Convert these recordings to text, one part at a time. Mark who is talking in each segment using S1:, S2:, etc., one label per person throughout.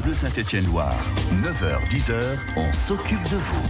S1: Bleu Saint-Étienne-Loire. 9h-10h, on s'occupe de vous.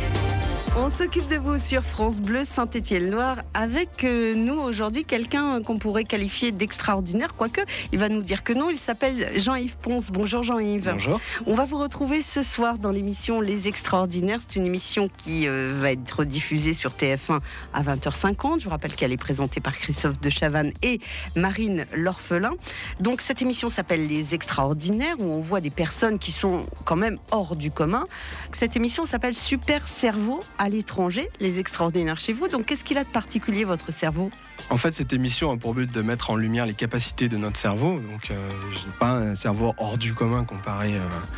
S2: On s'occupe de vous sur France Bleu Saint-Étienne-Loire avec nous aujourd'hui quelqu'un qu'on pourrait qualifier d'extraordinaire, quoique il va nous dire que non. Il s'appelle Jean-Yves Ponce. Bonjour Jean-Yves.
S3: Bonjour.
S2: On va vous retrouver ce soir dans l'émission Les Extraordinaires. C'est une émission qui va être diffusée sur TF1 à 20h50. Je vous rappelle qu'elle est présentée par Christophe de Chavannes et Marine l'Orphelin. Donc cette émission s'appelle Les Extraordinaires, où on voit des personnes qui sont quand même hors du commun. Cette émission s'appelle Super Cerveau à l'étranger, les extraordinaires chez vous. Donc, qu'est-ce qu'il a de particulier, votre cerveau ?
S3: En fait, cette émission a pour but de mettre en lumière les capacités de notre cerveau. Donc, je n'ai pas un cerveau hors du commun comparé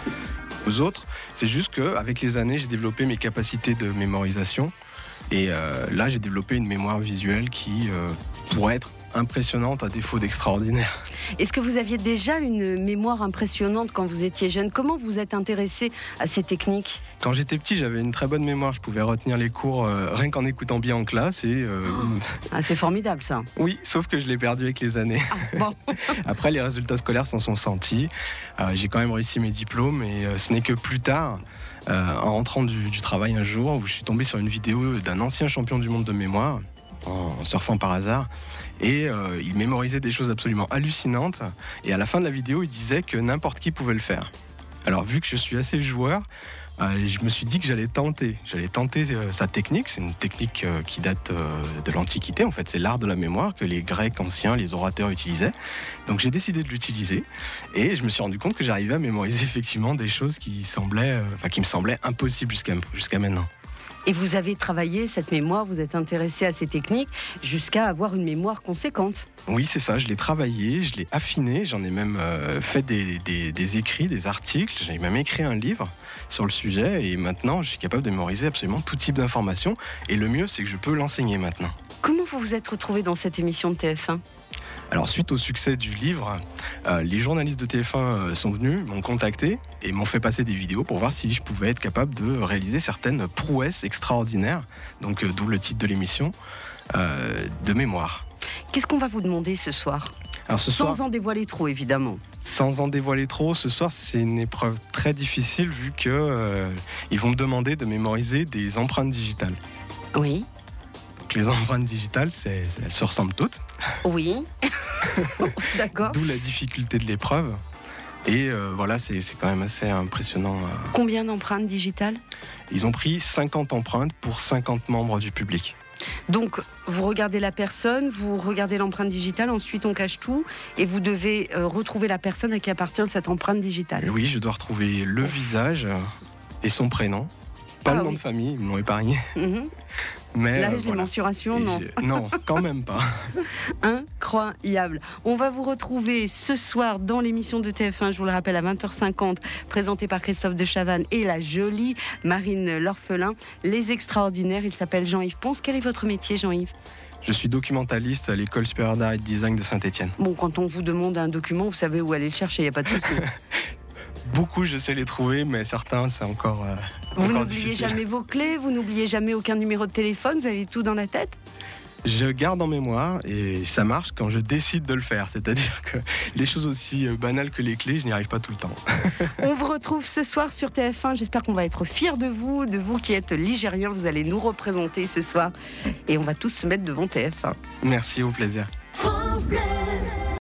S3: aux autres. C'est juste qu'avec les années, j'ai développé mes capacités de mémorisation. Et là, j'ai développé une mémoire visuelle qui pourrait être impressionnante à défaut d'extraordinaire.
S2: Est-ce que vous aviez déjà une mémoire impressionnante quand vous étiez jeune ? Comment vous êtes intéressé à ces techniques ?
S3: Quand j'étais petit, j'avais une très bonne mémoire. Je pouvais retenir les cours rien qu'en écoutant bien en classe.
S2: C'est formidable ça.
S3: Oui, sauf que je l'ai perdu avec les années.
S2: Bon.
S3: Après, les résultats scolaires s'en sont sentis. J'ai quand même réussi mes diplômes et ce n'est que plus tard, en rentrant du travail un jour, où je suis tombé sur une vidéo d'un ancien champion du monde de mémoire, en surfant par hasard. Et il mémorisait des choses absolument hallucinantes. Et à la fin de la vidéo, il disait que n'importe qui pouvait le faire. Alors, vu que je suis assez joueur, je me suis dit que j'allais tenter sa technique. C'est une technique qui date de l'Antiquité. En fait, c'est l'art de la mémoire que les Grecs anciens, les orateurs utilisaient. Donc, j'ai décidé de l'utiliser. Et je me suis rendu compte que j'arrivais à mémoriser effectivement des choses qui me semblaient impossibles jusqu'à maintenant.
S2: Et vous avez travaillé cette mémoire, vous êtes intéressé à ces techniques jusqu'à avoir une mémoire conséquente.
S3: Oui, c'est ça, je l'ai travaillé, je l'ai affiné, j'en ai même fait des écrits, des articles, j'ai même écrit un livre sur le sujet et maintenant je suis capable de mémoriser absolument tout type d'informations et le mieux c'est que je peux l'enseigner maintenant.
S2: Comment vous vous êtes retrouvé dans cette émission de TF1 ?
S3: Alors suite au succès du livre, les journalistes de TF1 sont venus, m'ont contacté et m'ont fait passer des vidéos pour voir si je pouvais être capable de réaliser certaines prouesses extraordinaires, donc d'où le titre de l'émission, de mémoire.
S2: Qu'est-ce qu'on va vous demander ce soir ?
S3: Alors,
S2: Sans en dévoiler trop, évidemment.
S3: Sans en dévoiler trop, ce soir c'est une épreuve très difficile vu qu'ils vont me demander de mémoriser des empreintes digitales.
S2: Oui.
S3: Les empreintes digitales, elles se ressemblent toutes.
S2: Oui, d'accord.
S3: D'où la difficulté de l'épreuve. Et voilà, c'est quand même assez impressionnant.
S2: Combien d'empreintes digitales ?
S3: Ils ont pris 50 empreintes pour 50 membres du public.
S2: Donc, vous regardez la personne, vous regardez l'empreinte digitale, ensuite on cache tout, et vous devez retrouver la personne à qui appartient cette empreinte digitale.
S3: Et oui, je dois retrouver le visage et son prénom. Pas le nom de famille, ils m'ont épargné. Mais
S2: l'âge, les mensurations, non.
S3: Non, quand même pas.
S2: Incroyable. On va vous retrouver ce soir dans l'émission de TF1, je vous le rappelle, à 20h50, présentée par Christophe de Chavannes et la jolie Marine l'Orphelin. Les Extraordinaires, il s'appelle Jean-Yves Ponce. Quel est votre métier, Jean-Yves ?
S3: Je suis documentaliste à l'école supérieure d'art et de design de Saint-Étienne.
S2: Bon, quand on vous demande un document, vous savez où aller le chercher, il n'y a pas de souci.
S3: Beaucoup, je sais les trouver, mais certains, c'est encore
S2: Vous n'oubliez
S3: difficile.
S2: jamais vos clés, vous n'oubliez jamais aucun numéro de téléphone, vous avez tout dans la tête ?
S3: Je garde en mémoire et ça marche quand je décide de le faire. C'est-à-dire que les choses aussi banales que les clés, je n'y arrive pas tout le temps.
S2: On vous retrouve ce soir sur TF1. J'espère qu'on va être fiers de vous qui êtes ligériens. Vous allez nous représenter ce soir et on va tous se mettre devant TF1.
S3: Merci, au plaisir.
S4: France Bleu.